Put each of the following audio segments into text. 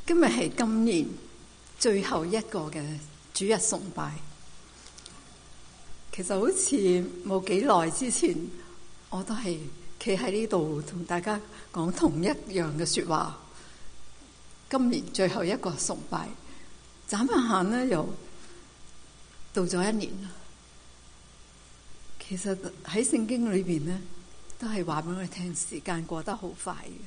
今日係今年最後一個嘅主日崇拜。其實好似冇幾耐之前，我都係企喺呢度同大家講同一樣嘅說話。今年最後一個崇拜，眨下眼呢又到咗一年啦。其實喺聖經裏邊呢，都係話俾我哋聽，時間過得好快嘅。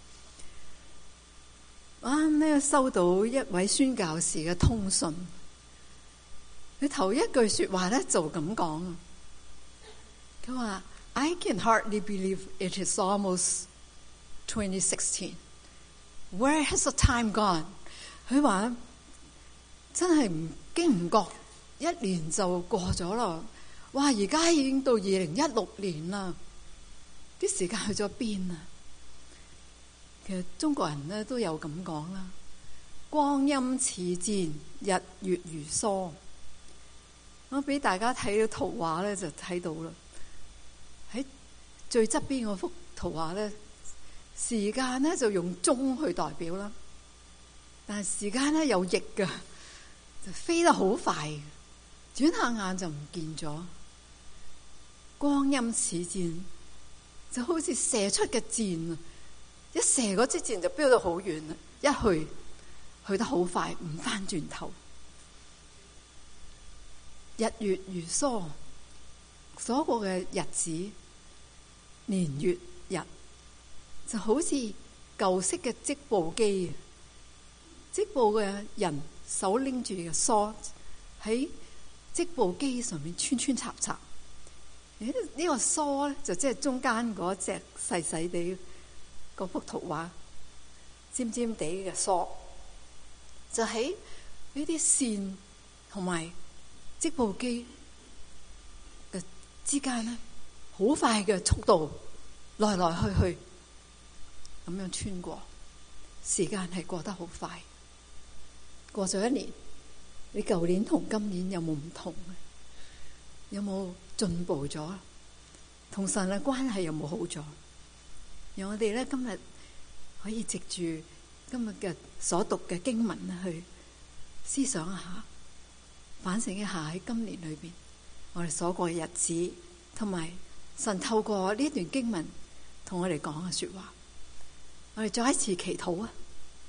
啱呢收到一位宣教士嘅通訊，佢頭一句說話咧就咁講，佢話 I can hardly believe it is almost 2016. Where has the time gone? 佢話真係唔經唔覺，一年就過咗啦。哇！而家已經到2016年啦，啲時間去咗邊啊？其實中國人咧都有咁講啦，光陰似箭，日月如梭。我俾大家睇到圖畫咧，就睇到啦。喺最側邊嗰幅圖畫咧，時間咧就用鐘去代表啦，但係時間咧有翼㗎，就飛得好快，轉下眼就唔見咗。光陰似箭，就好似射出嘅箭啊！一射嗰支箭就飆到好遠啦，一去得好快，唔翻轉頭。日月如梭，所過嘅日子、年月日，就好似舊式嘅織布機，織布嘅人手拎住嘅梭喺織布機上面穿穿插插。呢個梭咧就即係中間嗰隻細細地嗰幅圖畫，尖尖地嘅梭，就喺呢啲線同埋織布機嘅之間咧，好快嘅速度來來去去咁樣穿過，時間係過得好快。過咗一年，你舊年同今年有冇唔同？有冇進步咗？同神嘅關係有冇好咗？讓我哋咧今日可以藉住今日嘅所讀嘅經文去思想一下，反省一下喺今年裏邊我哋所過嘅日子，同埋神透過呢段經文同我哋講嘅說話。我哋再一次祈禱啊！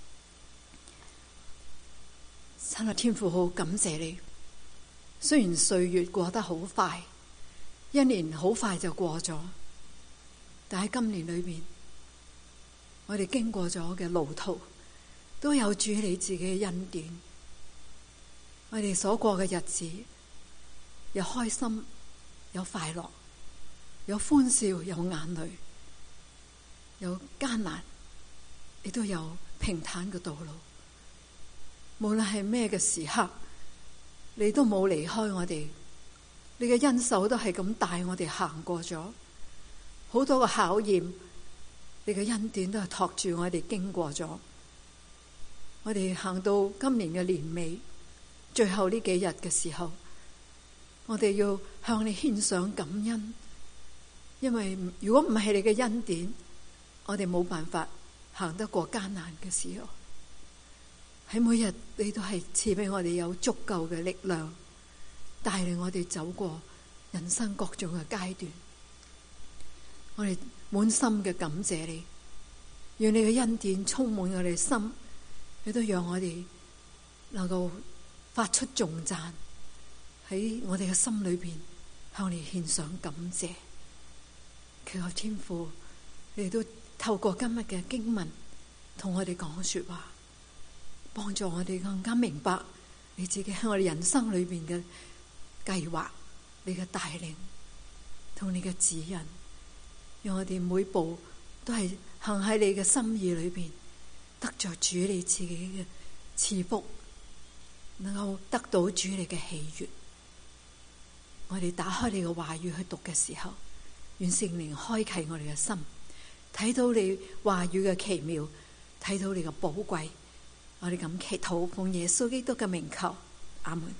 神嘅天父，好感謝你。雖然歲月過得好快，一年好快就過咗，但喺今年裏邊，我哋經過咗嘅路途，都有主你自己嘅恩典。我哋所過嘅日子，有開心，有快樂，有歡笑，有眼淚，有艱難，亦都有平坦嘅道路。無論係咩嘅時刻，你都冇離開我哋，你嘅恩手都係咁帶我哋行過咗好多個考驗，你嘅恩典都係托住我哋經過咗。我哋行到今年嘅年尾，最後呢幾日嘅時候，我哋要向你獻上感恩，因為如果唔係你嘅恩典，我哋冇辦法行得過艱難嘅時候。喺每日你都係賜俾我哋有足夠嘅力量，帶領我哋走過人生各種嘅階段。我哋滿心嘅感謝你，讓你嘅恩典充滿我哋心，亦都讓我哋能夠發出頌讚，喺我哋嘅心裏邊向你獻上感謝。求天父，你都透過今日嘅經文同我哋講說話，幫助我哋更加明白你自己喺我哋人生裏邊嘅計劃，你嘅帶領同你嘅指引，讓我哋每步都係行喺你嘅心意裏邊，得着主你自己嘅賜福，能夠得到主你嘅喜悅。我哋打開你嘅話語去讀嘅時候，願聖靈開啟我哋嘅心，睇到你話語嘅奇妙，睇到你嘅寶貴。我哋咁祈禱，奉耶穌基督嘅名求，阿門。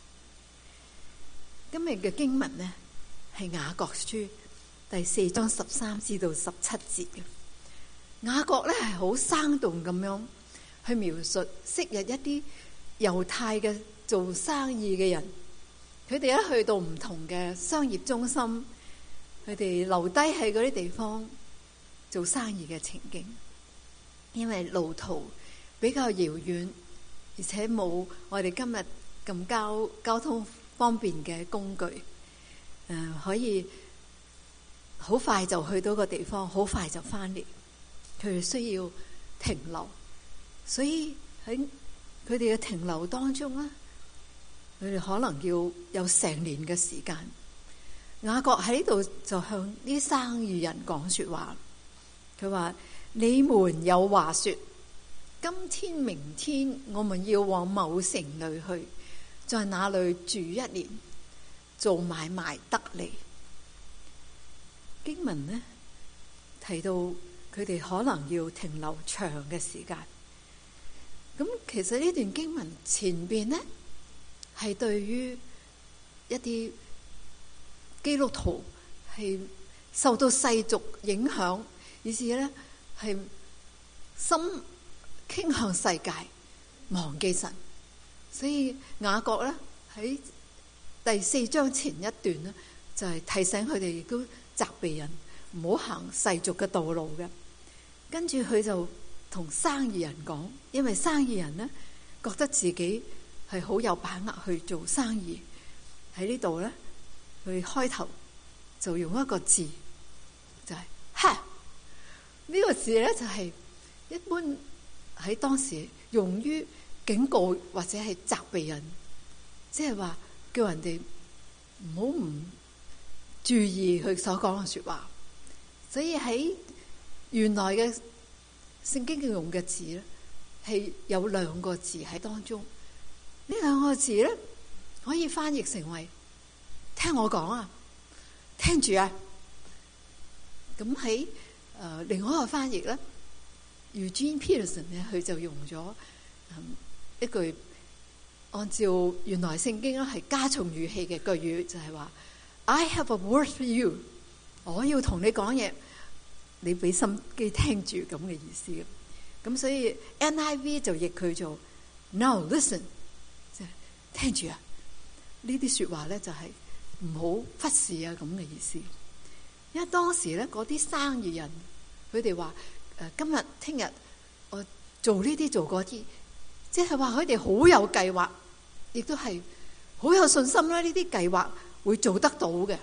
今日嘅經文呢，係雅各書第4章13至到17節嘅。雅各咧係好生動咁樣去描述昔日一啲猶太嘅做生意嘅人，佢哋一去到唔同嘅商業中心，佢哋留低喺嗰啲地方做生意嘅情景。因為路途比較遙遠，而且冇我哋今日咁交通方便嘅工具，可以好快就去到個地方，好快就翻嚟。佢哋需要停留，所以喺佢哋嘅停留當中咧，佢哋可能要有成年嘅時間。雅各喺呢度就向啲生意人講說話，佢話：你們有話說，今天明天我們要往某城裏去，在那裏住1年，做買賣得利。經文呢提到佢哋可能要停留長嘅時間。咁其實呢段經文前邊呢係對於一啲基督徒係受到世俗影響，以至呢係心傾向世界，忘記神。所以雅各呢喺第4章前一段呢，就係提醒佢哋，亦都責備人唔好行世俗嘅道路嘅。跟住佢就同生意人講，因為生意人呢覺得自己係好有把握去做生意。喺呢度呢，佢開頭就用一個字，就係哈。呢個字呢就係一般喺當時用於警告或者係責備人，即係話叫人哋唔好唔注意佢所講嘅說話。所以喺原來嘅聖經用嘅字咧，係有2個字喺當中。呢2個字咧可以翻譯成為聽我講啊，聽住啊。咁喺另外一個翻譯咧，Eugene Peterson 咧，佢就用咗一句按照原來聖經咧係加重語氣嘅句語，就係話 I have a word for you， 我要同你講嘢，你俾心機聽住，咁嘅意思。咁所以 NIV 就譯佢做 Now listen， 即係聽住啊。呢啲說話咧就係唔好忽視啊，咁嘅意思。因為當時咧嗰啲生意人，佢哋話今日聽日我做呢啲做嗰啲，即係話佢哋好有計劃，亦都係好有信心啦。呢啲計劃會做得到嘅。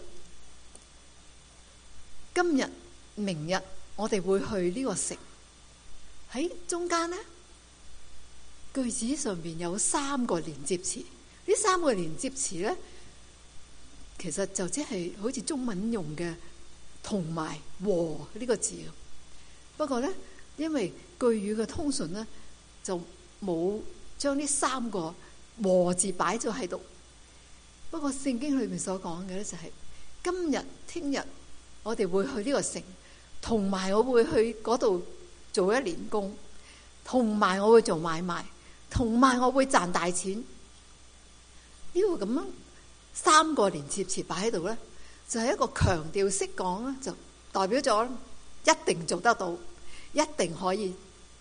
今日、明日我哋會去呢個城。喺中間呢，句子上邊有3個連接詞。呢3個連接詞咧，其實就即係好似中文用嘅同埋和呢個字。不過咧，因為句語嘅通順咧，就冇將呢3個和字擺咗喺度。不過聖經裏面所講嘅咧就係今日、聽日我哋會去呢個城，同埋我會去嗰度做1年工，同埋我會做買賣，同埋我會賺大錢。呢個咁樣3個連接詞擺喺度咧，就係一個強調式講啦，就代表咗一定做得到，一定可以。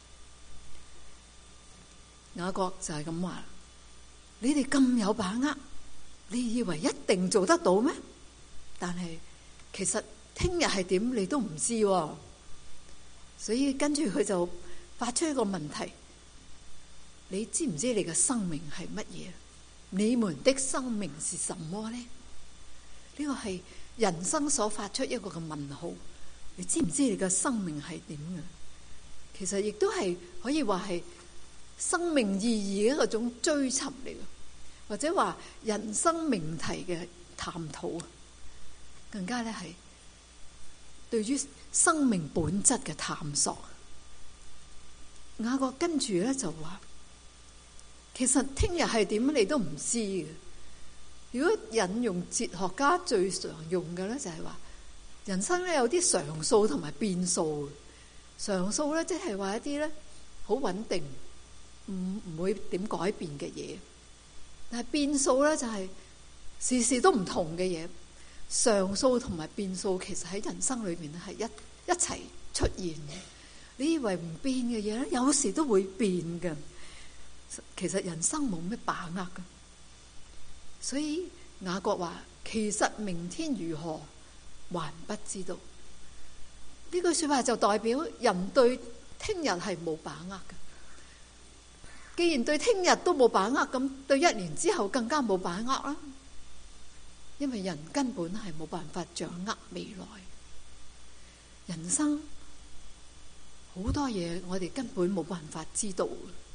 雅各就係咁話：你哋咁有把握，你以為一定做得到咩？但係其實聽日係點你都唔知喎。所以跟住佢就發出一個問題：你知唔知你嘅生命係乜嘢？你們的生命是什麼呢？呢個係人生所發出一個嘅問號。你知唔知你嘅生命係點嘅？其實亦都係可以話係生命意義嘅一種追尋嚟嘅，或者話人生命題嘅探討，更加咧係對於生命本質嘅探索。雅各跟住咧就話，其實聽日係點你都唔知嘅。如果引用哲學家最常用嘅咧，就係話人生咧有啲常數同埋變數。常數咧即係話一啲咧好穩定，唔會點改變嘅嘢。但係變數咧就係事事都唔同嘅嘢。常數同埋變數其實喺人生裏面係一齊出現嘅。 你以為唔變嘅嘢咧，有時都會變嘅。其實人生冇咩把握嘅，所以雅各話：其實明天如何，還不知道。呢句說話就代表人對聽日係冇把握嘅。既然對聽日都冇把握，咁對一年之後更加冇把握啦。因為人根本係冇辦法掌握未來。人生好多嘢我哋根本冇辦法知道。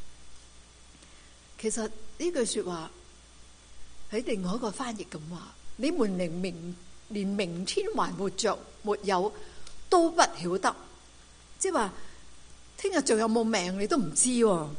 其實呢句說話喺另外一個翻譯咁話：你們連明天還活着沒有都不曉得，即係話聽日仲有冇命你都唔知。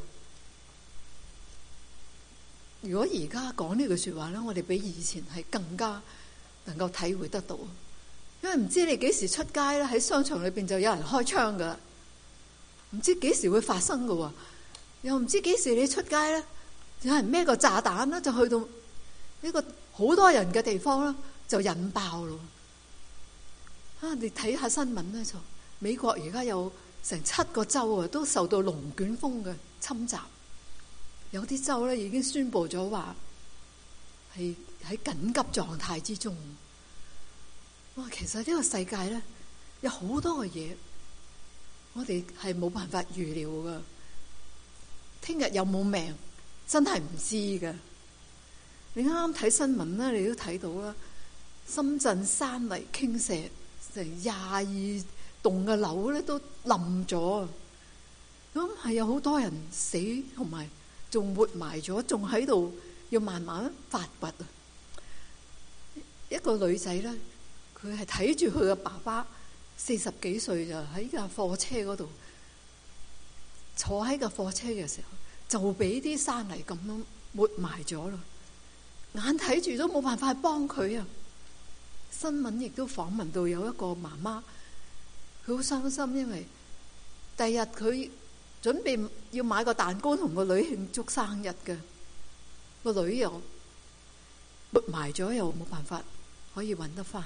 如果而家講呢句說話咧，我哋比以前係更加能夠體會得到，因為唔知你幾時出街咧，喺商場裏邊就有人開槍噶啦，唔知幾時會發生噶，又唔知幾時你出街咧，有人孭個炸彈咧，就去到呢個好多人嘅地方啦，就引爆咯。你睇下新聞咧，就美國而家有成7個州啊，都受到龍捲風嘅侵襲。有啲州咧已經宣布咗話係喺緊急狀態之中。哇！其實呢個世界咧有好多嘅嘢，我哋係冇辦法預料噶。聽日有冇命，真係唔知噶。你啱啱睇新聞咧，你都睇到啦，深圳山泥傾瀉，成22棟嘅樓咧都冧咗。咁係有好多人死，同埋仲活埋咗，仲喺度要慢慢發掘啊！一個女仔咧，佢係睇住佢嘅爸爸40幾歲就喺架貨車嗰度坐喺架貨車嘅時候，就俾啲山泥咁樣抹埋咗啦。眼睇住都冇辦法去幫佢啊！新聞亦都訪問到有一個媽媽，佢好傷心，因為第日佢準備要買個蛋糕同個女慶祝生日嘅，個女又抹埋咗，又冇辦法可以揾得翻。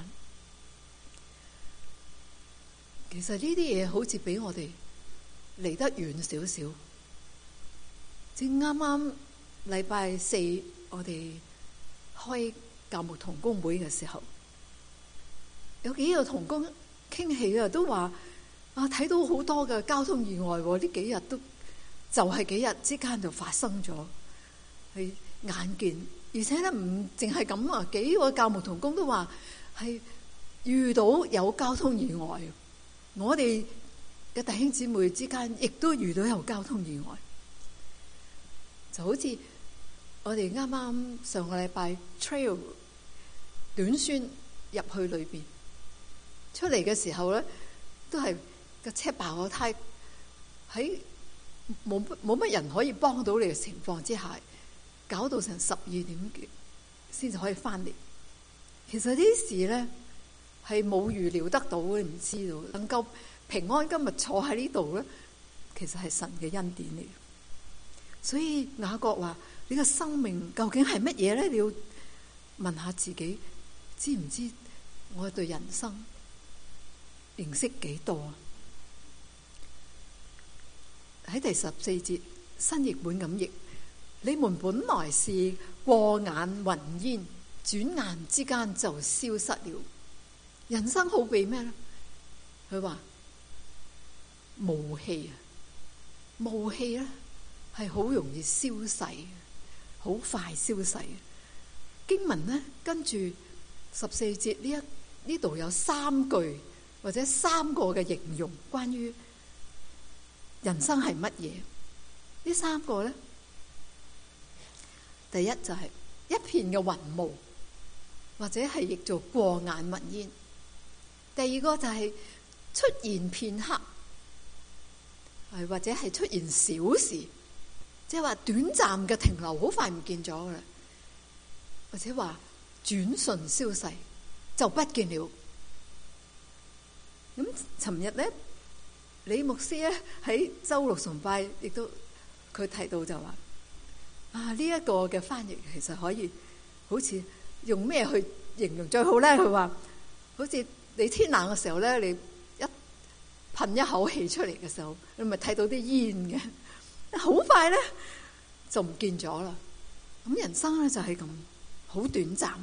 其實呢啲嘢好似比我哋離得遠少少。正啱啱禮拜4我哋開教牧同工會嘅時候，有幾個同工傾起啊，都話睇到好多嘅交通意外，呢幾日都就係幾日之間就發生咗，係眼見，而且咧唔淨係咁啊，幾個教牧同工都話係遇到有交通意外，我哋嘅弟兄姊妹之間亦都遇到有交通意外，就好似我哋啱啱上個禮拜 trail 短宣入去裏邊出嚟嘅時候咧，都係個車爆個胎，喺冇乜人可以幫到你嘅情況之下，搞到成12點幾先至可以翻嚟。其實呢啲事咧係冇預料得到嘅，唔知道能夠平安今日坐喺呢度咧，其實係神嘅恩典嚟。所以雅各話：你嘅生命究竟係乜嘢咧？你要問下自己，知唔知我對人生認識幾多啊？喺第14節，新譯本咁譯：你們本來是過眼雲煙，轉眼之間就消失了。人生好比咩咧？佢話霧氣啊，霧氣咧係好容易消逝，好快消逝。經文咧跟住14節呢度有3句或者3個嘅形容關於人生係乜嘢？呢3個咧，第一就係一片嘅雲霧，或者係譯做過眼雲煙。第二個就係出現片刻，或者係出現小事，即係話短暫嘅停留，好快唔見咗噶啦，或者話轉瞬消逝就不見了。咁尋日咧，李牧師咧喺周六崇拜亦都佢提到就話呢一個嘅翻譯其實可以好似用咩去形容最好咧？佢話好似你天冷嘅時候咧，你一噴一口氣出嚟嘅時候，你咪睇到啲煙嘅，好快咧就唔見咗啦。咁人生咧就係咁，好短暫，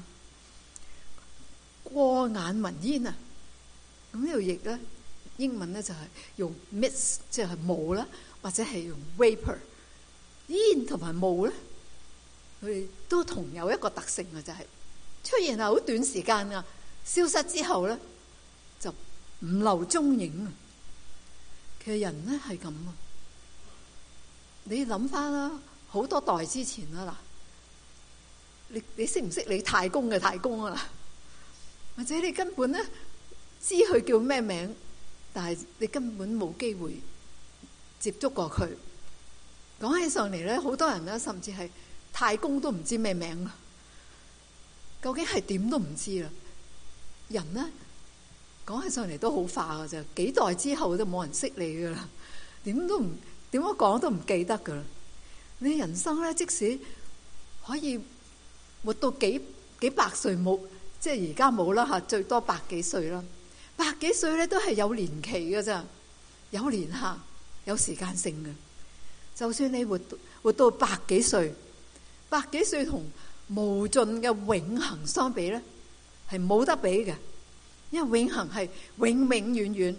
過眼雲煙啊！咁呢度譯咧，英文咧就係用 mist， 即係霧啦，或者係用 vapor。煙同埋霧咧，佢哋都同有一個特性嘅，就係出現係好短時間啊，消失之後咧就唔留蹤影啊。其實人咧係咁啊，你諗翻啦，好多代之前啦，嗱，你識唔識你太公嘅太公啊？或者你根本咧知佢叫咩名，但係你根本冇機會接觸過佢。講起上嚟咧，好多人咧甚至係太公都唔知咩名啊，究竟係點都唔知啦。人咧講起上嚟都好化噶啫，幾代之後都冇人識你噶啦，點樣講都唔記得噶啦。你人生咧，即使可以活到幾百歲，冇即係而家冇啦吓，最多百幾歲啦。百幾歲咧都係有年期噶咋，有年限，有時間性嘅。就算你活到百幾歲，百幾歲同無盡嘅永恆相比咧，係冇得比嘅。因為永恆係永永遠遠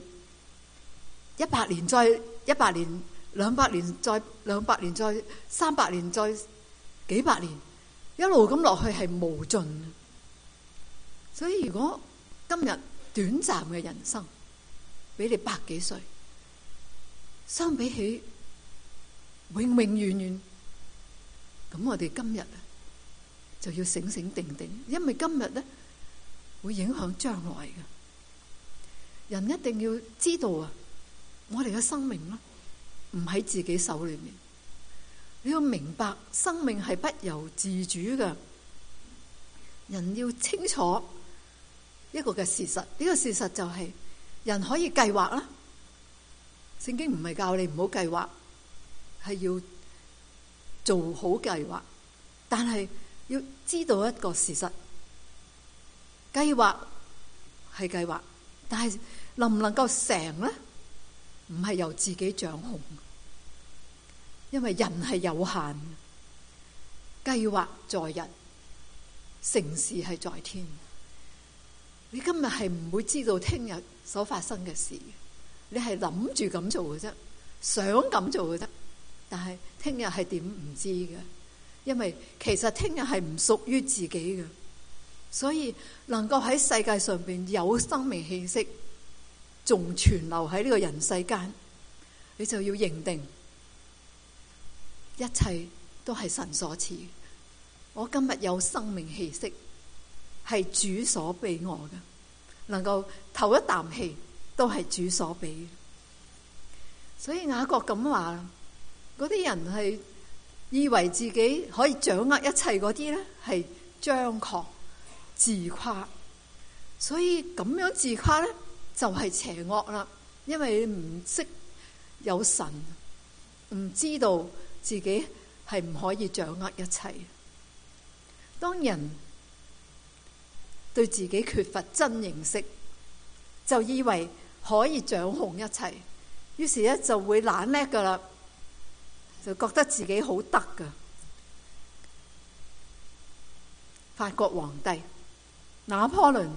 ，100年再100年，200年再200年，再300年，再幾百年，一路咁落去係無盡。所以如果今日短暫嘅人生俾你百幾歲，相比起永永遠遠，咁我哋今日就要醒醒定定，因為今日咧會影響將來嘅。人一定要知道啊，我哋嘅生命咧唔喺自己手裏面。你要明白，生命係不由自主嘅。人要清楚一個嘅事實，呢個事實就係人可以計劃啦。聖經唔係教你唔好計劃，係要做好計劃，但係要知道一個事實，計劃係計劃，但係能唔能夠成呢？唔係由自己掌控，因為人係有限，計劃在人，成事係在天。你今日係唔會知道聽日所發生嘅事，你係諗住咁做嘅啫，想咁做嘅啫。但係聽日係點唔知嘅，因為其實聽日係唔屬於自己嘅。所以能夠喺世界上邊有生命氣息，仲存留喺呢個人世間，你就要認定一切都係神所賜。我今日有生命氣息，係主所俾我嘅，能夠唞一啖氣都係主所俾嘅。所以雅各咁話，嗰啲人係以為自己可以掌握一切嗰啲咧，係張狂自誇。所以咁樣自誇咧，就係邪惡啦。因為你唔識有神，唔知道自己係唔可以掌握一切。當人對自己缺乏真認識，就以為可以掌控一切，於是咧就會懶叻噶啦，就覺得自己好得噶。法國皇帝拿破崙，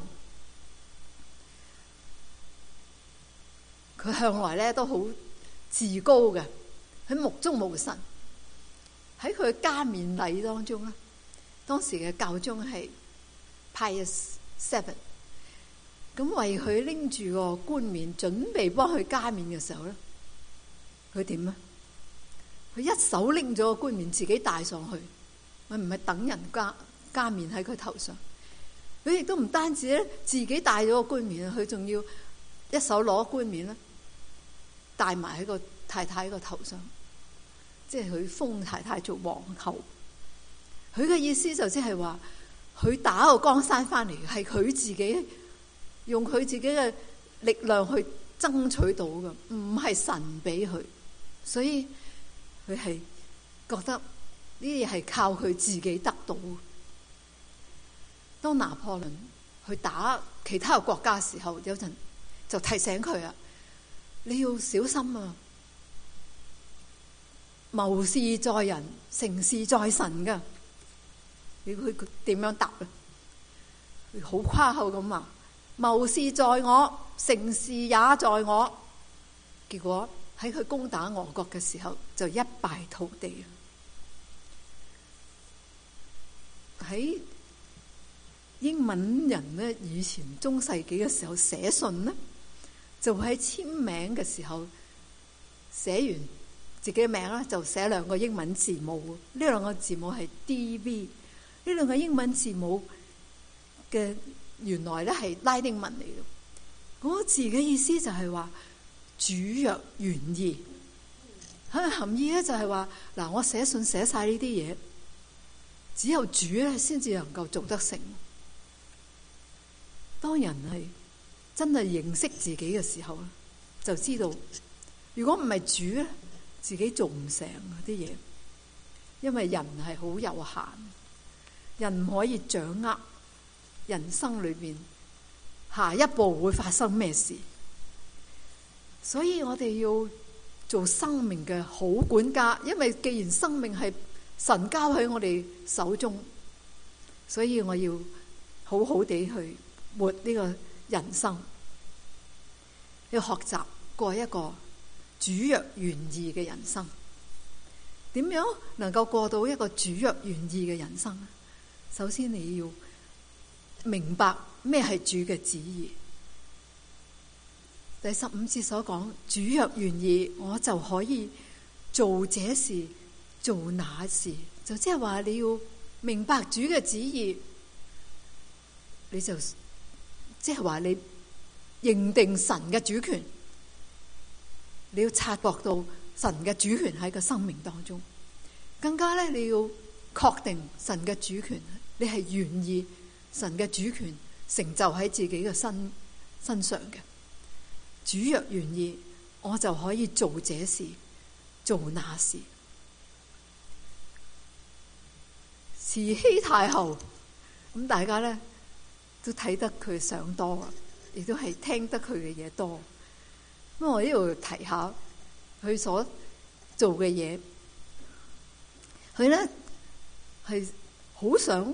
佢向來咧都好自高嘅，佢目中無神。喺佢加冕禮當中咧，當時嘅教宗係 Pius VII， 咁為佢拎住個冠冕，準備幫佢加冕嘅時候咧，佢點咧？佢一手拎咗個冠冕，自己戴上去，佢唔係等人加冕喺佢頭上。佢亦都唔單止咧，自己戴咗個冠冕，佢仲要一手攞冠冕咧，戴埋喺個太太個頭上，即係佢封太太做皇后。佢嘅意思就即係話，佢打個江山翻嚟，係佢自己用佢自己嘅力量去爭取到嘅，唔係神俾佢。所以佢係覺得呢啲嘢係靠佢自己得到。當拿破崙去打其他嘅國家嘅時候，有陣就提醒佢啊， 你要小心啊！謀事在人，成事在神噶。你佢點樣答啊？佢好誇口咁話：謀事在我，成事也在我。結果喺佢攻打俄國嘅時候，就一敗塗地。喺英文人呢，以前中世紀嘅時候寫信呢，就喺簽名嘅時候寫完自己嘅名啦，就寫兩個英文字母。呢兩個字母係 DV。呢兩個英文字母嘅原來咧係拉丁文嚟嘅。嗰個字嘅意思就係話主若願意，佢含義咧就係話嗱，我寫信寫晒呢啲嘢，只有主咧先至能夠做得成。當人係真係認識自己嘅時候咧，就知道如果唔係主咧，自己做唔成嗰啲嘢，因為人係好有限，人唔可以掌握人生裏邊下一步會發生咩事，所以我哋要做生命嘅好管家，因為既然生命係神交喺我哋手中，所以我要好好地去活呢個人生，要學習過一個主若願意嘅人生。點樣能夠過到一個主若願意嘅人生呢？首先你要明白咩係主嘅旨意。第15節所講，主若願意，我就可以做這事做那事，就即係話你要明白主嘅旨意，你就即係話你認定神嘅主權，你要察覺到神嘅主權喺個生命當中，更加咧你要確定神嘅主權，你係願意神嘅主權成就喺自己嘅身上嘅。主若願意，我就可以做這事做那事。慈禧太后，咁大家咧都睇得佢相多啊，亦都係聽得佢嘅嘢多。咁我呢度提下佢所做嘅嘢，佢咧係好想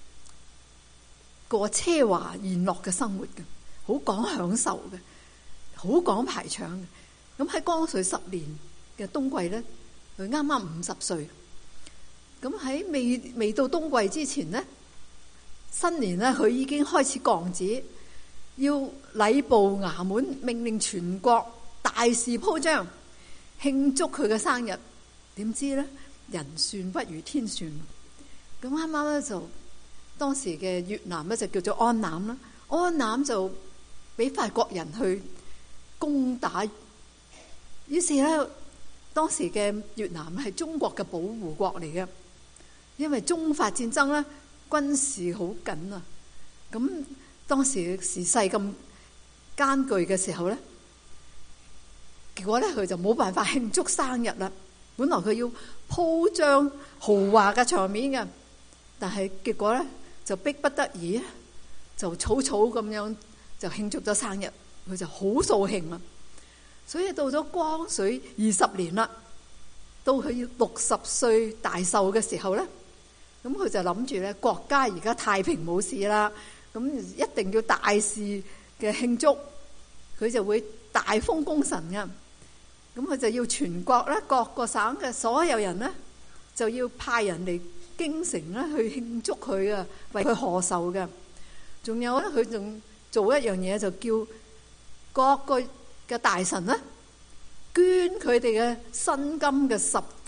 過奢華宴樂嘅生活嘅，好講享受嘅，好講排場嘅。咁喺光緒10年嘅冬季咧，佢啱啱50歲。咁喺未到冬季之前咧，新年咧佢已經開始降旨，要禮部衙門命令全國大肆鋪張慶祝佢嘅生日。點知咧，人算不如天算。咁啱啱咧就當時嘅越南咧就叫做安南啦，安南就俾法國人去攻打，於是咧當時嘅越南係中國嘅保護國嚟嘅，因為中法戰爭咧軍事好緊啊。咁當時嘅時勢咁艱巨嘅時候咧，結果咧佢就冇辦法慶祝生日啦。本來佢要鋪張豪華嘅場面嘅，但係結果咧就逼不得已，就草草咁樣就慶祝咗生日。佢就好掃興啦。所以到咗光緒20年啦，到佢60歲大壽嘅時候咧，咁佢就諗住咧，國家而家太平冇事啦，咁一定要大肆嘅慶祝，佢就會大封功臣嘅。咁佢就要全國咧各個省嘅所有人咧，就要派人嚟京城咧去慶祝佢啊，為佢賀壽嘅。仲有咧，佢仲做一樣嘢，就叫各個嘅大臣咧捐佢哋嘅薪金嘅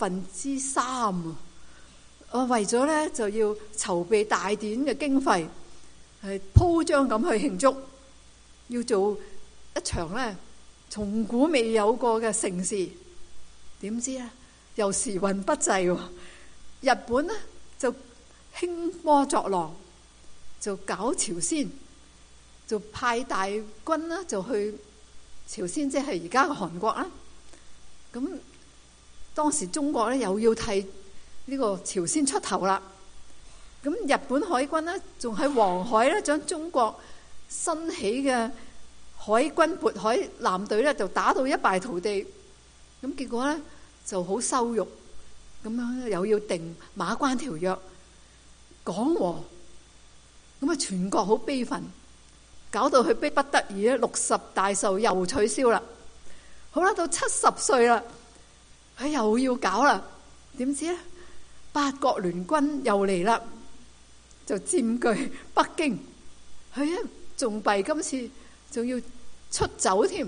3%啊！為咗咧就要籌備大典嘅經費，係鋪張咁去慶祝，要做一場咧從古未有過嘅盛事。點知咧又時運不濟喎，日本咧就興波作浪，就搞朝鮮，就派大軍啦，就去朝鮮，即係而家嘅韓國啦。咁當時中國咧又要替呢個朝鮮出頭啦。咁日本海軍咧仲喺黃海咧將中國新起嘅海軍渤海艦隊咧就打到一敗塗地，咁結果咧就好羞辱，咁樣又要定馬關條約講和，咁啊全國好悲憤，搞到佢逼不得已咧60大壽又取消啦。好啦，到70歲啦，佢又要搞啦，點知咧八國聯軍又嚟啦，就佔據北京，佢咧仲弊，今次仲要出走添，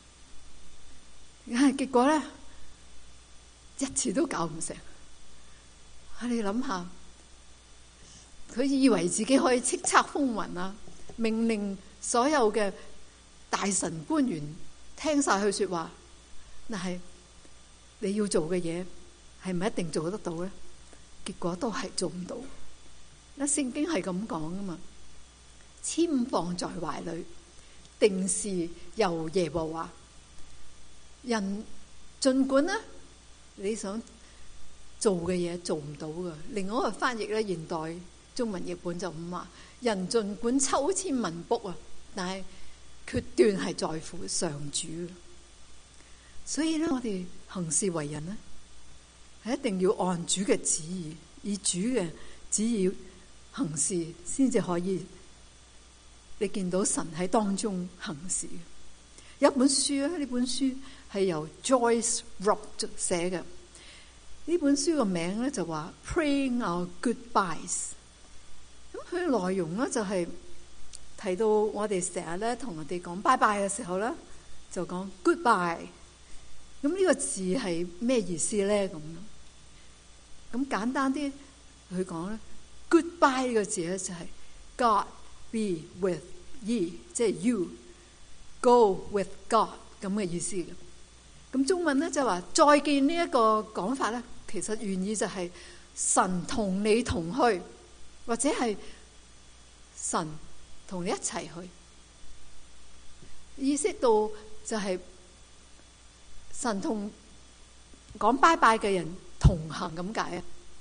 結果咧一次都搞唔成。你諗下，佢以為自己可以叱咤風雲啊，命令所有嘅大臣官員聽晒佢說話，但係你要做嘅嘢係咪一定做得到咧？結果都係做唔到。聖經係咁講噶嘛，籤放在懷裏，定事由耶和華。人盡管咧你想做嘅嘢做唔到噶。另外一個翻譯咧，現代中文譯本就咁話：人盡管抽籤問卜啊，但係決斷係在乎上主。所以咧，我哋行事為人咧，係一定要按主嘅旨意，以主嘅旨意行事，先至可以你見到神喺當中行事。有一本書咧，呢本書係由 Joyce Rupp 寫嘅。呢本書個名咧就話 Praying Our Goodbyes。咁佢嘅內容咧就係提到我哋成日咧同人哋講拜拜嘅時候咧，就講 Goodbye。咁呢個字係咩意思咧？咁簡單啲佢講咧 ，Goodbye 呢個字咧就係 God be with ye， 即係 you go with God 咁嘅意思嘅。咁中文咧就話再見呢一個講法咧，其實原意就係神同你同去，或者係神同你一齊去。意識到就係神同講拜拜嘅人同行咁解啊。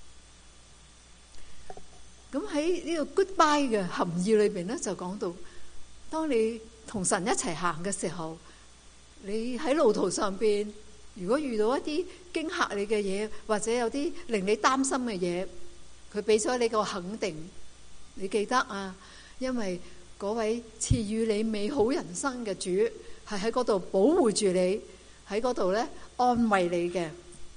咁喺呢個 goodbye 嘅含義裏邊咧，就講到當你同神一齊行嘅時候，你喺路途上邊，如果遇到一啲驚嚇你嘅嘢，或者有啲令你擔心嘅嘢，佢俾咗你個肯定，你記得啊，因為嗰位賜予你美好人生嘅主係喺嗰度保護住你，喺嗰度咧安慰你嘅。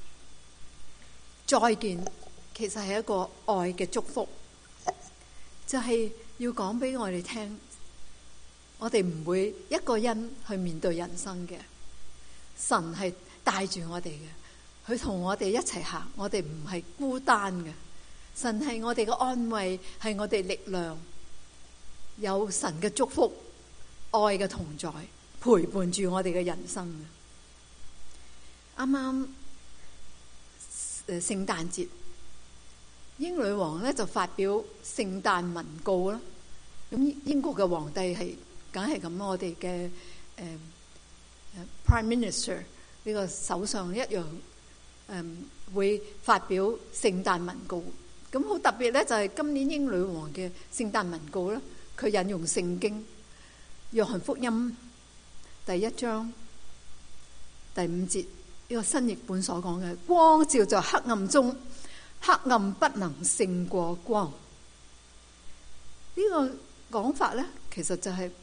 再見其實係一個愛嘅祝福，就係要講俾我哋聽，我哋唔會一個人去面對人生嘅，神係帶住我哋嘅，佢同我哋一齊行，我哋唔係孤單嘅。神係我哋嘅安慰，係我哋力量，有神嘅祝福，愛嘅同在，陪伴住我哋嘅人生嘅。啱啱聖誕節，英女王咧就發表聖誕文告啦。咁英國嘅皇帝係梗係咁，我哋嘅Prime Minister 呢個首相一樣會發表聖誕文告。咁好特別咧，就係今年英女王嘅聖誕文告咧，佢引用聖經約翰福音第1章第5節，呢個新譯本所講嘅，光照在黑暗中，黑暗不能勝過光。呢個講法咧，其實就係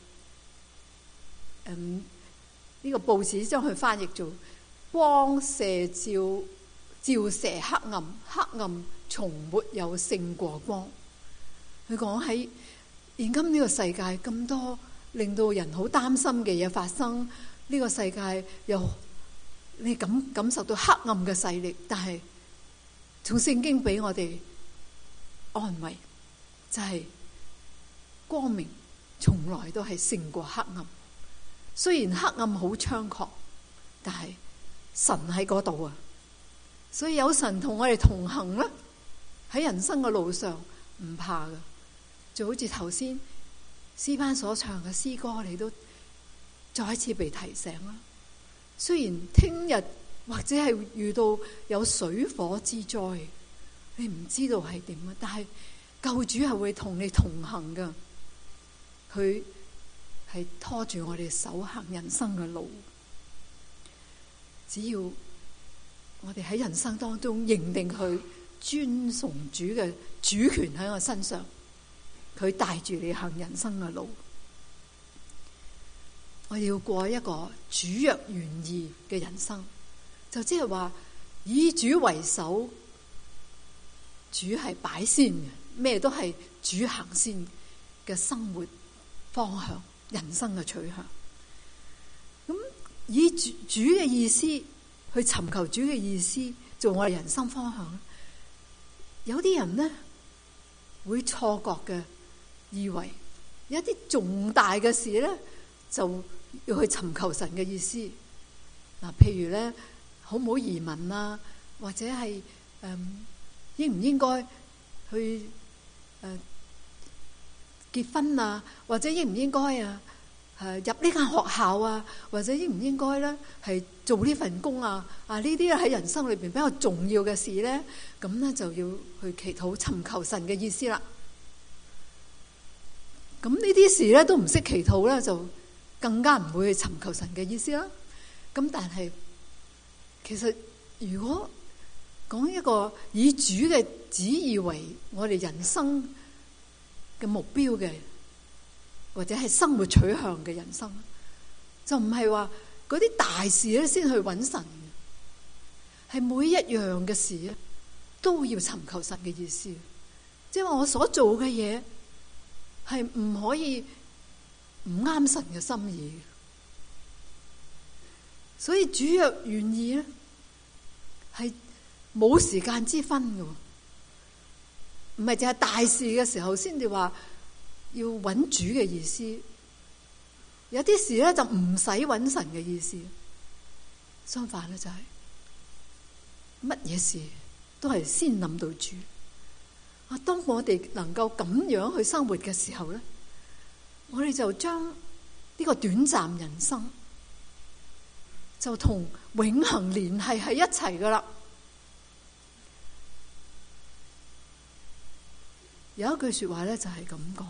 呢個報紙將佢翻譯做光射照射黑暗，黑暗從沒有勝過光。佢講喺現今呢個世界咁多令到人好擔心嘅嘢發生，呢個世界又你感受到黑暗嘅勢力，但係從聖經俾我哋安慰，就係光明從來都係勝過黑暗。雖然黑暗好猖狂，但係神喺嗰度啊，所以有神同我哋同行啦，喺人生嘅路上唔怕噶。就好似頭先詩班所唱嘅詩歌，你都再一次被提醒啦。雖然聽日或者係遇到有水火之災，你唔知道係點啊，但係救主係會同你同行噶。佢係拖住我哋手行人生嘅路。只要我哋喺人生當中認定佢尊崇主嘅主權喺我身上，佢帶住你行人生嘅路。我哋要過一個主若願意嘅人生，就即係話以主為首，主係擺先嘅，咩都係主行先嘅生活方向，人生嘅取向。咁以主嘅意思去尋求主嘅意思做我哋人生方向。有啲人呢會錯覺嘅，以為有一啲重大嘅事呢就要去尋求神嘅意思。嗱，譬如呢，好唔好移民啊，或者係應唔應該去結婚啊，或者應唔應該入呢間學校啊，或者應唔應該咧係做呢份工啊？呢啲咧喺人生裏邊比較重要嘅事咧，咁咧就要去祈禱尋求神嘅意思啦。咁呢啲事咧都唔識祈禱咧，就更加唔會去尋求神嘅意思啦。咁但係其實如果講一個以主嘅旨意為我哋人生嘅目標嘅，或者係生活取向嘅人生，就唔係話嗰啲大事咧先去揾神嘅，係每一樣嘅事咧都要尋求神嘅意思。即係話我所做嘅嘢係唔可以唔啱神嘅心意嘅。所以主若願意咧，係冇時間之分嘅，唔係淨係大事嘅時候先至話要揾主嘅意思。有啲事咧就唔使揾神嘅意思，相反咧就係乜嘢事都係先諗到主。當我哋能夠咁樣去生活嘅時候咧，我哋就將呢個短暫人生就同永恆聯繫喺一齊噶啦。有一句說話咧就係咁講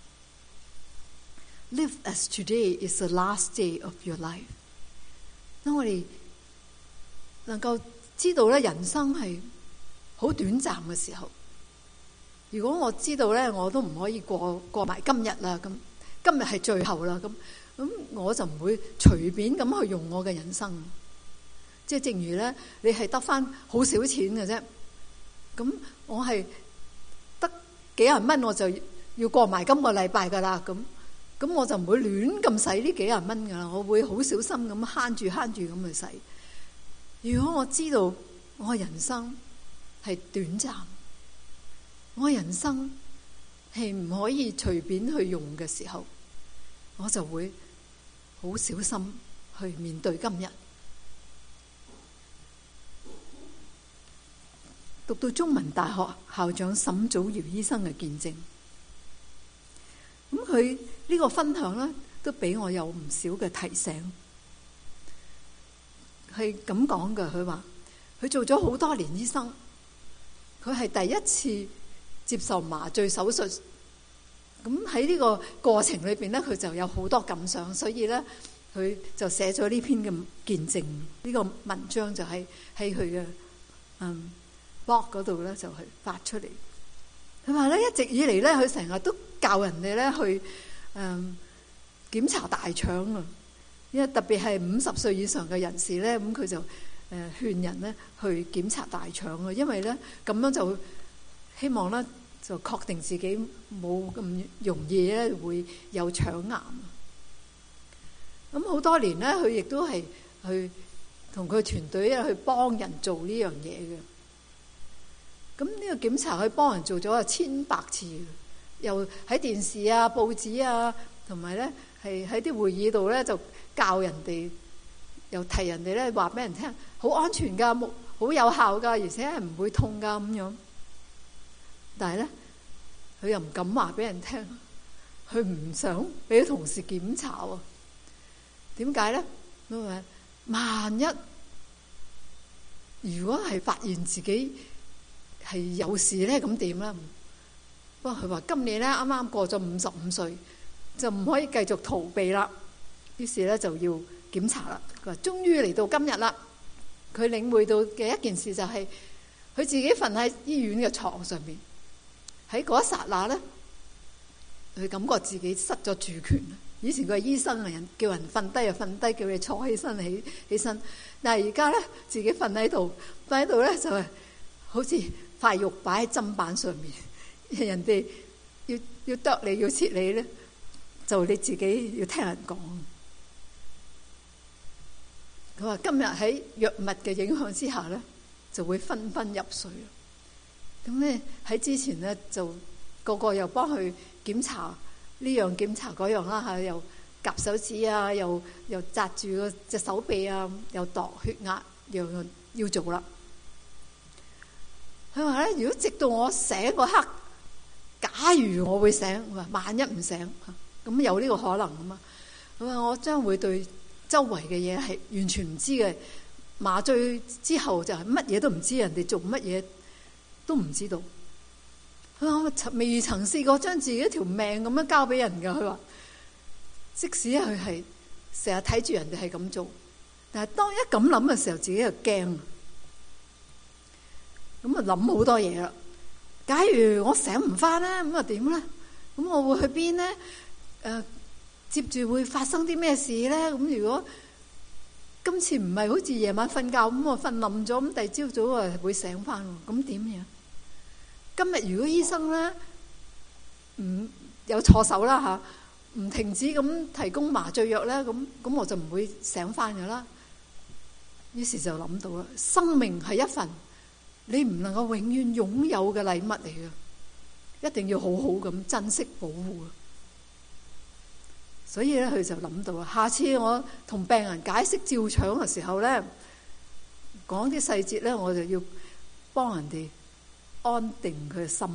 ：Live as today is the last day of your life。當我哋能夠知道咧人生係好短暫嘅時候，如果我知道咧我都唔可以過埋今日啦，咁今日係最後啦，咁我就唔會隨便咁去用我嘅人生。即係正如咧，你係得翻好少錢嘅啫，咁我係得幾廿蚊，我就要過埋今個禮拜噶啦，咁我就唔會亂咁使呢幾廿蚊噶啦，我會好小心咁慳住咁去使。如果我知道我人生係短暫，我人生係唔可以隨便去用嘅時候，我就會好小心去面對今日。讀到中文大學校長沈祖堯醫生嘅見證，咁佢呢個分享咧，都俾我有唔少嘅提醒。係咁講嘅，佢話佢做咗好多年醫生，佢係第一次接受麻醉手術。咁喺呢個過程裏邊咧，佢就有好多感想，所以咧佢就寫咗呢篇嘅見證。呢個文章就喺佢嘅blog 嗰度咧就去發出嚟。佢話咧一直以嚟咧，佢成日都教人哋咧去檢查大腸啊，因為特別係50歲以上嘅人士咧，咁佢就勸人咧去檢查大腸啊，因為咧咁樣就希望咧就確定自己冇咁容易咧會有腸癌。咁好多年咧，佢亦都係去同佢團隊去幫人做呢樣嘢嘅。咁呢個檢查佢幫人做咗千百次，又喺電視啊、報紙啊，同埋咧係喺啲會議度咧就教人哋，又提人哋咧話俾人聽，好安全噶，好有效噶，而且係唔會痛噶咁樣。但係咧，佢又唔敢話俾人聽，佢唔想俾啲同事檢查喎。點解咧？因為萬一如果係發現自己係有事咧，咁點啦？不過佢話今年咧啱啱過咗55歲， 就唔可以繼續逃避啦。於是咧就要檢查啦。佢話終於嚟到今日啦。佢領會到嘅一件事就係佢自己瞓喺醫院嘅床上面，喺嗰一剎那咧，佢感覺自己失咗主權。以前佢係醫生嘅人，叫人瞓低就瞓低，叫你坐起身起身。但係而家咧，自己瞓喺度咧就係好似塊肉擺喺砧板上面，人哋要剁你要切你咧，就你自己要聽人講。佢話今日喺藥物嘅影響之下咧，就會昏昏入睡。咁咧喺之前咧就個個又幫佢檢查呢樣檢查嗰樣啦嚇，又夾手指啊，又紮住個隻手臂啊，又度血壓，樣樣要做啦。佢話咧，如果直到我醒嗰刻，假如我會醒，佢話萬一唔醒，咁有呢個可能啊嘛。佢話我將會對周圍嘅嘢係完全唔知嘅，麻醉之後就係乜嘢都唔知，人哋做乜嘢都唔知道。佢話我未曾試過將自己一條命咁樣交俾人噶。佢話即使佢係成日睇住人哋係咁做，但係當一咁諗嘅時候，自己就驚，咁啊諗好多嘢啦。假如我醒唔翻咧，咁啊點咧？咁我會去邊咧？接住會發生啲咩事咧？咁如果今次唔係好似夜晚瞓覺咁，我瞓冧咗，咁第二朝早啊會醒翻，咁點樣？今日如果醫生咧唔有錯手啦吓，唔停止咁提供麻醉藥咧，咁我就唔會醒翻噶啦。於是就諗到啦，生命係一份你唔能夠永遠擁有嘅禮物嚟嘅，一定要好好咁珍惜保護。所以咧，佢就諗到啊，下次我同病人解釋照腸嘅時候咧，講啲細節咧，我就要幫人哋安定佢嘅心。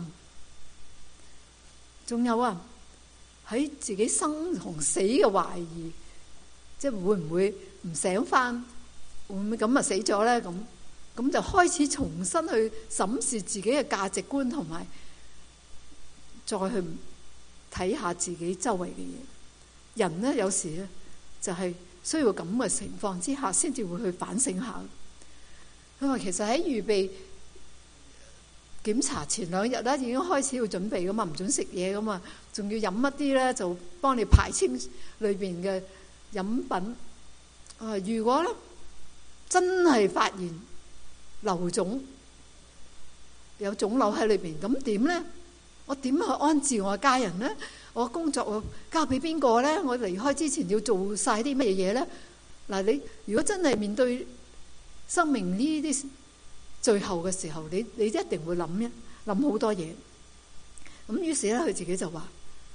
仲有啊，喺自己生同死嘅懷疑，即係會唔會唔醒翻，會唔會咁啊死咗咧？咁就開始重新去審視自己嘅價值觀，同埋再去睇下自己周圍嘅嘢。人咧有時咧就係需要咁嘅情況之下，先至會去反省下。佢話其實喺預備檢查前2日咧，已經開始要準備噶嘛，唔准食嘢噶嘛，仲要飲一啲咧就幫你排清裏邊嘅飲品。如果咧真係發現瘤腫，有腫瘤喺裏邊，咁點咧？我點去安置我嘅家人咧？我工作我交俾邊個咧？我離開之前要做晒啲乜嘢嘢咧？嗱，你如果真係面對生命呢啲最後嘅時候，你一定會諗好多嘢。咁於是咧，佢自己就話：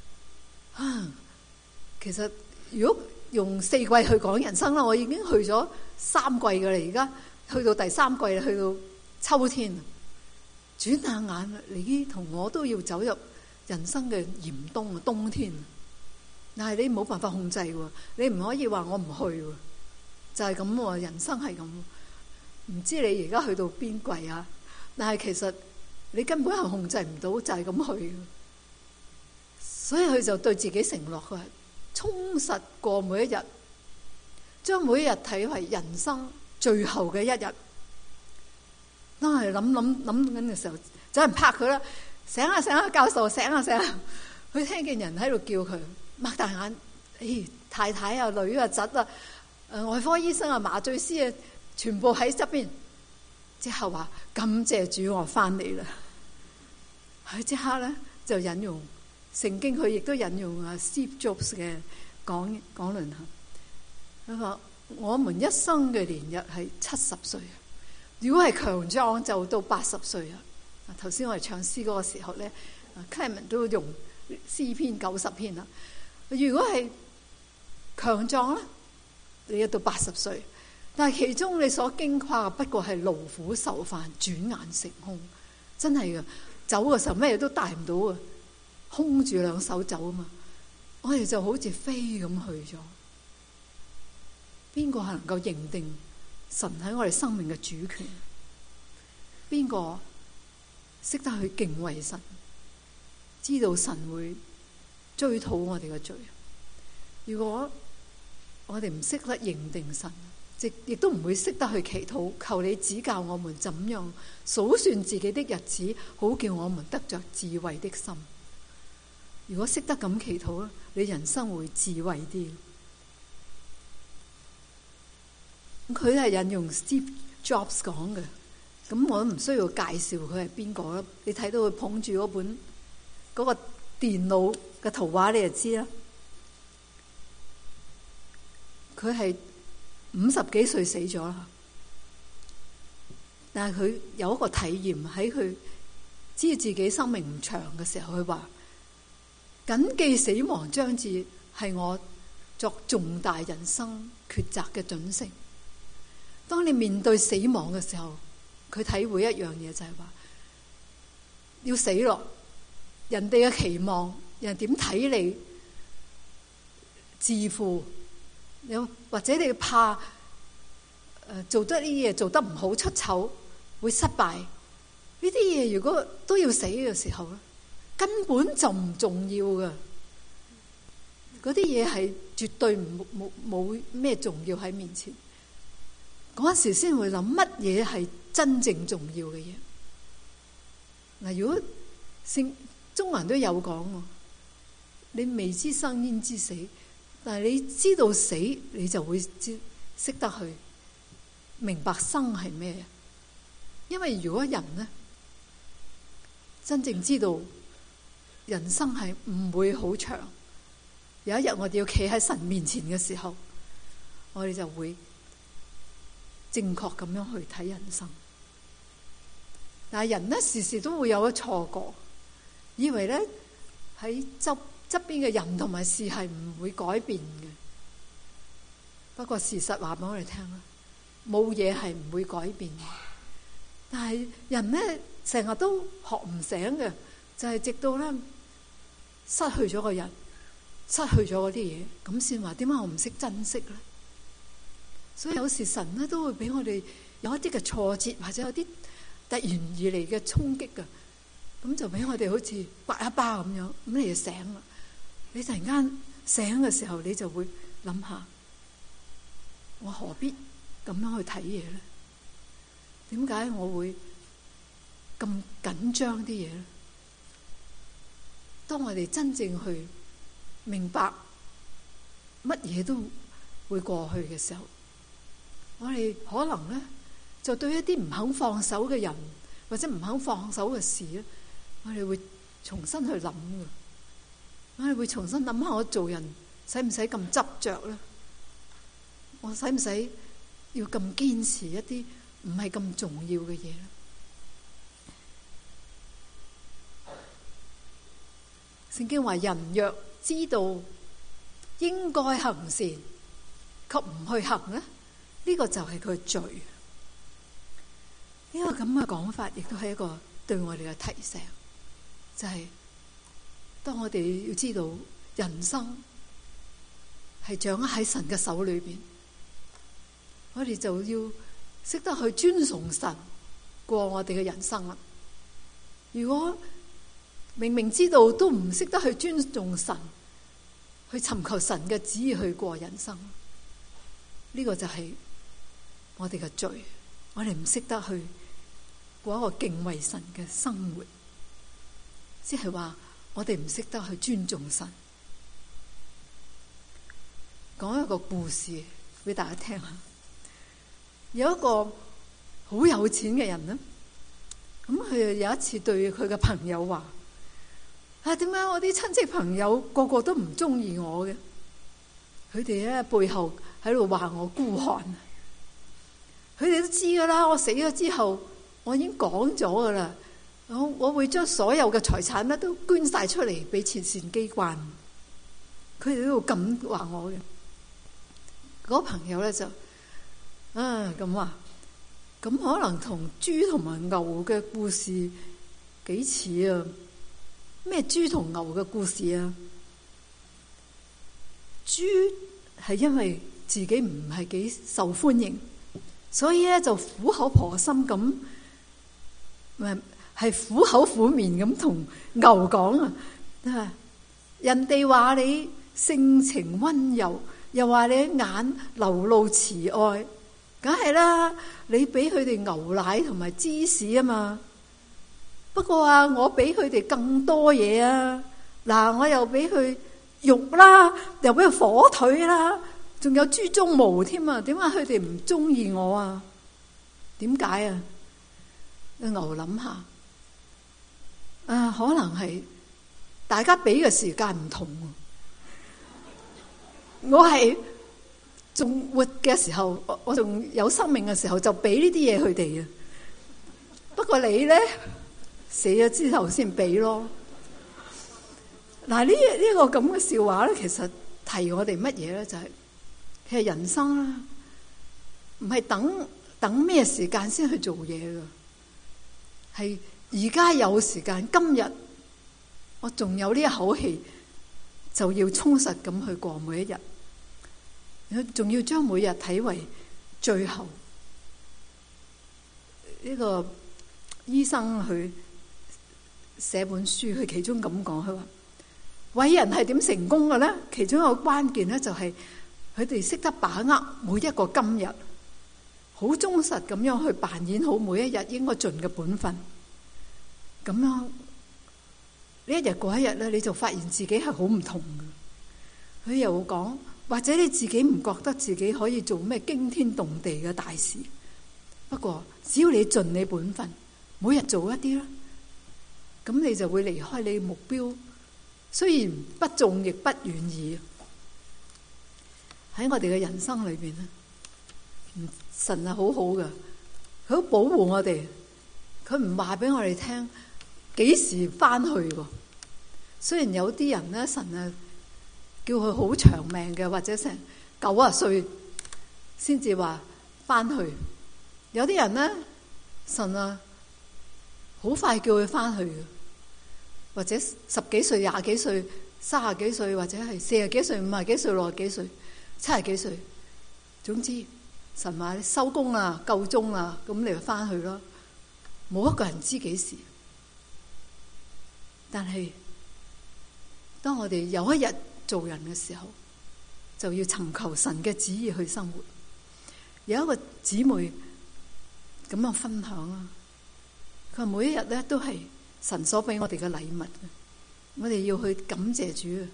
其實如果用4季去講人生啦，我已經去咗3季噶啦，而家去到第3季啦，去到秋天，轉下眼，你同我都要走入人生嘅嚴冬冬天，但係你冇辦法控制喎，你唔可以話我唔去喎，就係咁喎，人生係咁。唔知你而家去到邊季啊？但係其實你根本係控制唔到，就係咁去。所以佢就對自己承諾，佢係充實過每一日，將每一日睇為人生最後嘅一日。當係諗緊嘅時候，就有人拍佢啦。醒啊醒啊，教授醒啊醒啊！佢聽見人喺度叫佢，擘大眼，太太啊、女啊、侄啊、外科醫生啊、麻醉師啊，全部喺側邊。之後話感謝主，我翻嚟啦。佢即刻咧就引用聖經，佢亦都引用Steve Jobs 嘅講論。佢話我們一生嘅年日係70歲，如果係強壯就到80歲啊。頭先我哋唱詩歌嘅時候咧，Clement 都用詩篇90篇啦。如果係強壯咧，你要到80歲，但係其中你所經跨嘅不過係勞苦受煩，轉眼成空。真係㗎，走嘅時候咩都帶唔到啊，空住2手走啊嘛。我哋就好似飛咁去咗。邊個係能夠認定神喺我哋生命嘅主權？邊個識得去敬畏神，知道神會追討我哋嘅罪？ 如果我哋唔識得認定神，亦都唔會識得去祈禱，求你指教我們怎樣數算自己的日子，好叫我們得着智慧的心。如果識得咁祈禱，你人生會智慧啲。佢係引用 Steve Jobs 講嘅，咁我都唔需要介紹佢係邊個啦。你睇到佢捧住嗰本嗰個電腦嘅圖畫，你就知啦。佢係50幾歲死咗啦，但係佢有一個體驗，喺佢知道自己生命唔長嘅時候，佢話謹記死亡將至，係我作重大人生抉擇嘅準繩。當你面對死亡嘅時候，佢體會一樣嘢，就係話要死咯，人哋嘅期望，人點睇你，自負，或者你怕做得啲嘢做得唔好出醜會失敗，呢啲嘢如果都要死嘅時候咧，根本就唔重要㗎。嗰啲嘢係絕對冇咩重要喺面前。嗰陣時先會諗乜嘢係真正重要嘅嘢。嗱，如果中國人都有講喎，你未知生焉知死，但係你知道死，你就會識得去明白生係咩。因為如果人呢真正知道人生係唔會好長，有一日我哋要企喺神面前嘅時候，我哋就會正確咁樣去睇人生。但係人呢時時都會有一錯覺，以為呢喺側邊嘅人同埋事係唔會改變嘅。不過事實話俾我哋聽啦，冇嘢係唔會改變嘅。但係人呢成日都學唔醒嘅，就係直到呢失去咗個人，失去咗嗰啲嘢，咁先話點解我唔識珍惜呢？所以有時神咧都會俾我哋有一啲嘅挫折，或者有啲突然而嚟嘅衝擊嘅，咁就俾我哋好似刮一巴咁樣，咁你就醒啦。你突然間醒嘅時候，你就會諗下，我何必咁樣去睇嘢咧？點解我會咁緊張啲嘢咧？當我哋真正去明白乜嘢都會過去嘅時候，我哋可能咧就對一啲唔肯放手嘅人或者唔肯放手嘅事咧，我哋會重新去諗嘅。我哋會重新諗下，我做人使唔使咁執着咧？我使唔使要咁堅持一啲唔係咁重要嘅嘢咧？聖經話：人若知道應該行善，卻唔去行咧，呢個就係佢罪。呢個咁嘅講法，亦都係一個對我哋嘅提醒，就係當我哋要知道人生係掌握喺神嘅手裏邊，我哋就要識得去尊崇神過我哋嘅人生啦。如果明明知道都唔識得去尊重神，去尋求神嘅旨意去過人生，呢個就係我哋嘅罪。我哋唔識得去過一個敬畏神嘅生活，即係話我哋唔識得去尊重神。講一個故事俾大家聽下。有一個好有錢嘅人呢，咁佢有一次對佢嘅朋友話：點解我啲親戚朋友個個都唔中意我嘅？佢哋咧背後喺度話我孤寒。佢哋都知噶啦，我死咗之後，我已經講咗噶啦，我會將所有嘅財產咧都捐晒出嚟俾慈善機關。佢哋都咁話我嘅。嗰個朋友咧就咁話，咁可能同豬同埋牛嘅故事幾似啊？咩豬同牛嘅故事啊？豬係因為自己唔係幾受歡迎，所以咧就苦口婆心咁，係苦口苦面咁同牛講啊！人哋話你性情溫柔，又話你眼流露慈愛，梗係啦，你俾佢哋牛奶同埋芝士啊嘛。不過啊，我俾佢哋更多嘢啊！嗱，我又俾佢肉啦，又俾佢火腿啦，仲有豬鬃毛添啊！點解佢哋唔中意我啊？點解啊？牛諗下，可能係大家俾嘅時間唔同。我係仲活嘅時候，我仲有生命嘅時候，就俾呢啲嘢佢哋啊。不過你咧，死咗之後先俾咯。嗱，呢個咁嘅笑話咧，其實提我哋乜嘢咧？就係其實人生啦，唔係等咩時間先去做嘢噶，係而家有時間，今日我仲有呢一口氣，就要充實咁去過每一日，仲要將每日睇為最後。呢個醫生去寫本書，佢其中咁講，佢話偉人係點成功嘅咧？其中一個關鍵咧，就係佢哋識得把握每一個今日，好忠實咁樣去扮演好每一日應該盡嘅本分。咁樣呢一日過一日咧，你就發現自己係好唔同嘅。佢又講，或者你自己唔覺得自己可以做咩驚天動地嘅大事，不過只要你盡你本分，每日做一啲啦，咁你就會離開你目標。雖然不中亦不遠矣。喺我哋嘅人生裏邊咧，神係好好噶，佢好保護我哋，佢唔話俾我哋聽幾時翻去喎。雖然有啲人咧，神啊叫佢好長命嘅，或者成90歲先至話翻去；有啲人咧，神啊好快叫佢翻去嘅，或者10幾歲、20幾歲、30幾歲，或者係40幾歲、50幾歲、60幾歲、70幾歲，總之神話你收工啦、夠鐘啦，咁你就翻去咯。冇一個人知幾時。但係當我哋有一日做人嘅時候，就要尋求神嘅旨意去生活。有一個姊妹咁樣分享啊，佢話每一日咧都係神所俾我哋嘅禮物，我哋要去感謝主，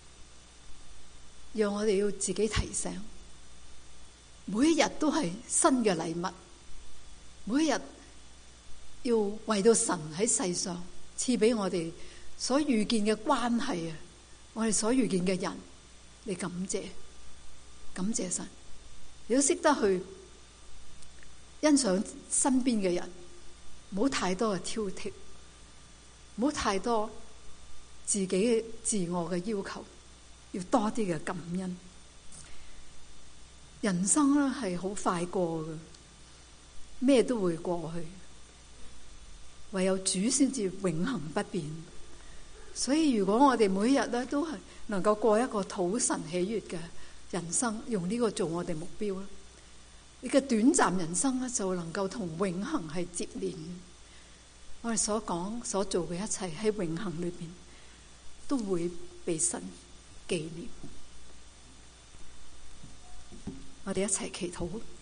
讓我哋要自己提醒，每一日都係新嘅禮物，每一日要為到神喺世上賜俾我哋所遇見嘅關係啊，我哋所遇見嘅人，你感謝神，你都識得去欣賞身邊嘅人，唔好太多嘅挑剔，唔好太多自己嘅自我嘅要求，要多啲嘅感恩。人生咧係好快過嘅，咩都會過去，唯有主先至永恆不變。所以如果我哋每一日咧都係能夠過一個討神喜悅嘅人生，用呢個做我哋目標咧，你嘅短暫人生咧就能夠同永恆係接連嘅。我哋所講所做嘅一切喺永恆裏邊都會被神紀念。我哋一齊祈禱。